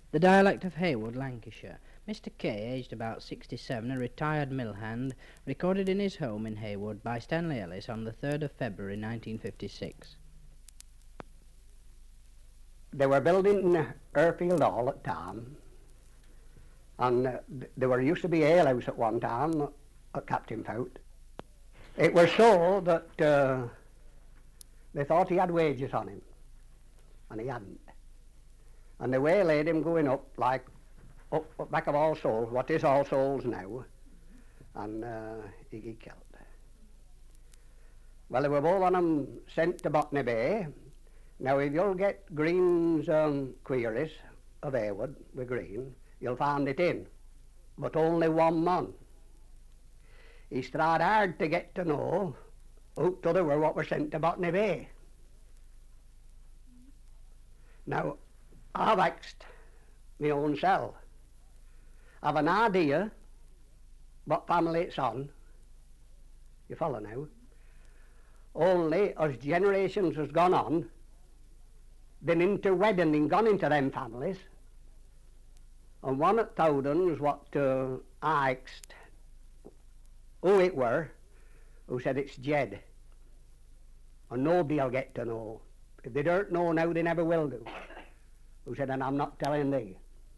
The dialect of Heywood, Lancashire. Mr. K, aged about 67, a retired mill hand, recorded in his home in Heywood by Stanley Ellis on the 3rd of February 1956. They were building Airfield Hall at time, and there used to be ale house at one time at Captain Faut. It was so that they thought he had wages on him, and he hadn't. And they waylaid him going up, like up back of All Souls, what is All Souls now, and he killed. Well, they were both on him sent to Botany Bay. Now, if you'll get Green's queries of Heywood with Green, you'll find it in, but only one man. He's tried hard to get to know who t'other were what were sent to Botany Bay. Now, I've asked my own self. I've an idea what family it's on. You follow now? Only as generations has gone on, been into wedding and gone into them families. And one at Towden's what I asked who it were, who said it's Jed. And nobody'll get to know. If they don't know now, they never will do. Who said, and I'm not telling thee.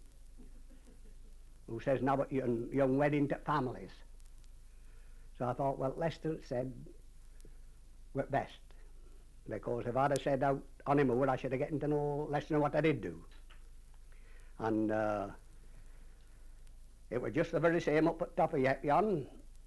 Who says, no, but young wedding to families. So I thought, well, Leston said, we're best. Because if I'd have said out on him, I should have gotten to know less than what I did do. And it was just the very same up at top of yon.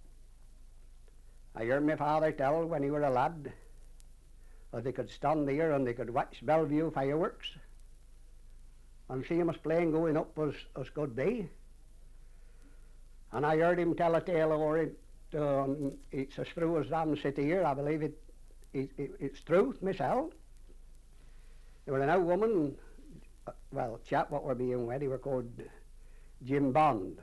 I heard my father tell when he were a lad that they could stand there and they could watch Bellevue fireworks and see him as plane going up as could be. And I heard him tell a tale over it. It's as true as I'm sitting here. I believe it's truth myself. There was an old woman, well, chap what were being wed, he were called Jim Bond.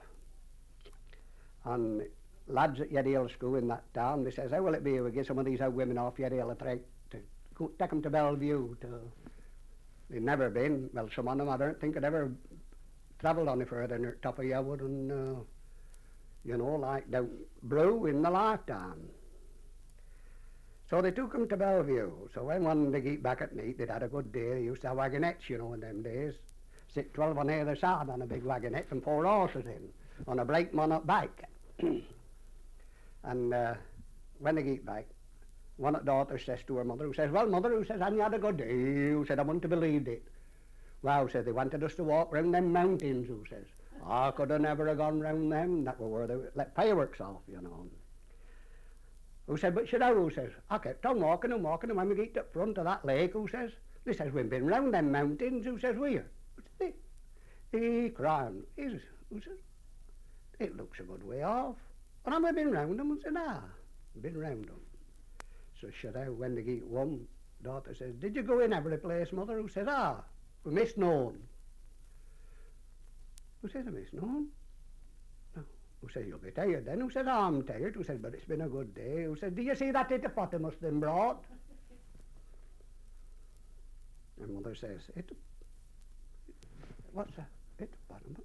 And lads at Yeddale School in that town, they says, how will it be if we get some of these old women off Yeddale to go, take them to Bellevue? They'd never been. Well, some of them I don't think had ever travelled any further than top of Yewood and, you know, like down Brew in the lifetime. So they took him to Bellevue. So when one they get back at night, they'd had a good day. They used to have wagonettes, you know, in them days. 12 on either side on a big wagonette and 4 horses in, on a brakeman up back. And when they get back, one of the daughters says to her mother, who says, well, mother, who says, and you had a good day? Who said, I wouldn't have believed it. Well, said, they wanted us to walk round them mountains, who says. I could have never have gone round them. That were where they let fireworks off, you know. Who said, but should I, who says, I kept on walking and walking, and when we get to the front of that lake, who says, they says, we've been round them mountains, who says, where? He crying, who says, it looks a good way off. And I've been round them, and said, been round them. So should I, when they get one, daughter says, did you go in every place, mother? Who says, we missed none. Who says, I missed none? Who said, you'll be tired then? Who said, I'm tired. Who said, but it's been a good day. Who said, do you see that hippopotamus been brought? And mother says, what's a hippopotamus?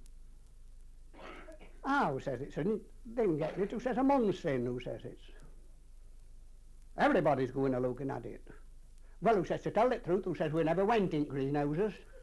Who says, it's a thing getting it. Who says, a munsin. Who says, it's. Everybody's going a looking at it. Well, who says, to tell the truth, who says, we never went in greenhouses.